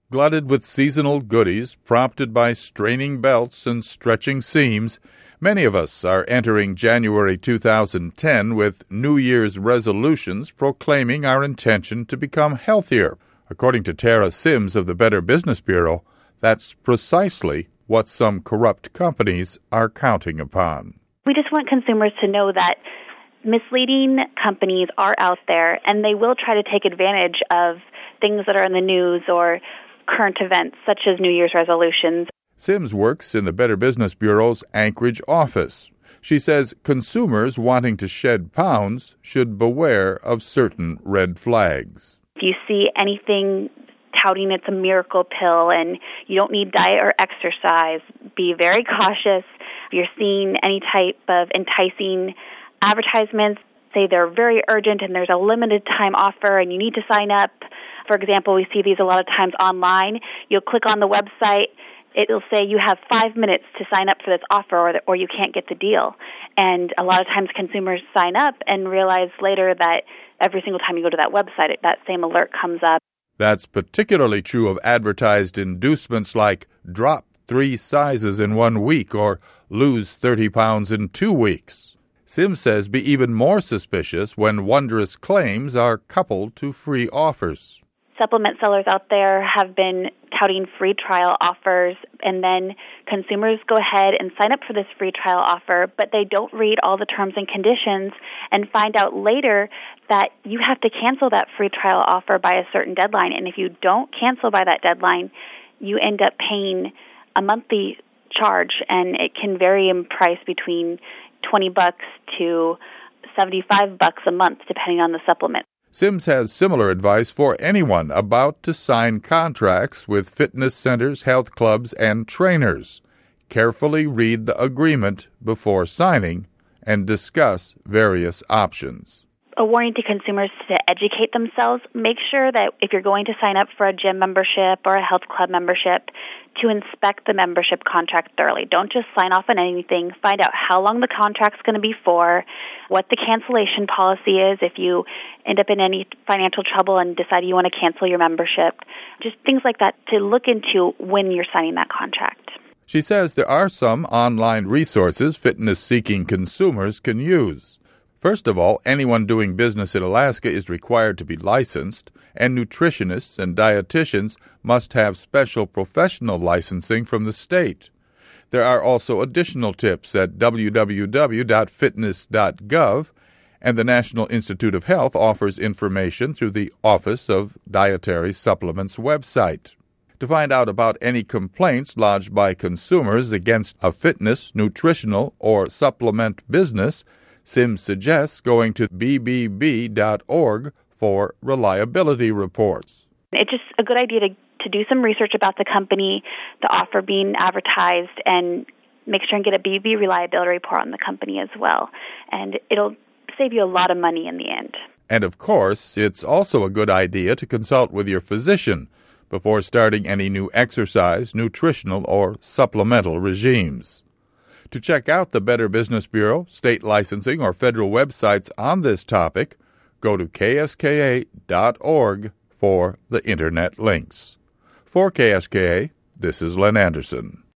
Glutted with seasonal goodies, prompted by straining belts and stretching seams, many of us are entering January 2010 with New Year's resolutions proclaiming our intention to become healthier. According to Tara Sims of the Better Business Bureau, that's precisely what some corrupt companies are counting upon. We just want consumers to know that misleading companies are out there, and they will try to take advantage of things that are in the news or current events, such as New Year's resolutions. Sims works in the Better Business Bureau's Anchorage office. She says consumers wanting to shed pounds should beware of certain red flags. If you see anything touting it's a miracle pill and you don't need diet or exercise, be very cautious. If you're seeing any type of enticing advertisements, say they're very urgent and there's a limited time offer and you need to sign up. For example, we see these a lot of times online. You'll click on the website. It'll say you have 5 minutes to sign up for this offer or you can't get the deal. And a lot of times consumers sign up and realize later that every single time you go to that website, that same alert comes up. That's particularly true of advertised inducements like drop 3 sizes in 1 week or lose 30 pounds in 2 weeks. Sims says be even more suspicious when wondrous claims are coupled to free offers. Supplement sellers out there have been touting free trial offers, and then consumers go ahead and sign up for this free trial offer, but they don't read all the terms and conditions and find out later that you have to cancel that free trial offer by a certain deadline. And if you don't cancel by that deadline, you end up paying a monthly charge, and it can vary in price between $20 to $75 a month, depending on the supplement. Sims has similar advice for anyone about to sign contracts with fitness centers, health clubs, and trainers. Carefully read the agreement before signing and discuss various options. A warning to consumers to educate themselves. Make sure that if you're going to sign up for a gym membership or a health club membership, to inspect the membership contract thoroughly. Don't just sign off on anything. Find out how long the contract's going to be for, what the cancellation policy is if you end up in any financial trouble and decide you want to cancel your membership. Just things like that to look into when you're signing that contract. She says there are some online resources fitness-seeking consumers can use. First of all, anyone doing business in Alaska is required to be licensed, and nutritionists and dietitians must have special professional licensing from the state. There are also additional tips at www.fitness.gov, and the National Institute of Health offers information through the Office of Dietary Supplements website. To find out about any complaints lodged by consumers against a fitness, nutritional, or supplement business, Sims suggests going to bbb.org for reliability reports. It's just a good idea to do some research about the company, the offer being advertised, and make sure and get a BB reliability report on the company as well. And it'll save you a lot of money in the end. And of course, it's also a good idea to consult with your physician before starting any new exercise, nutritional, or supplemental regimes. To check out the Better Business Bureau, state licensing, or federal websites on this topic, go to kska.org for the Internet links. For KSKA, this is Len Anderson.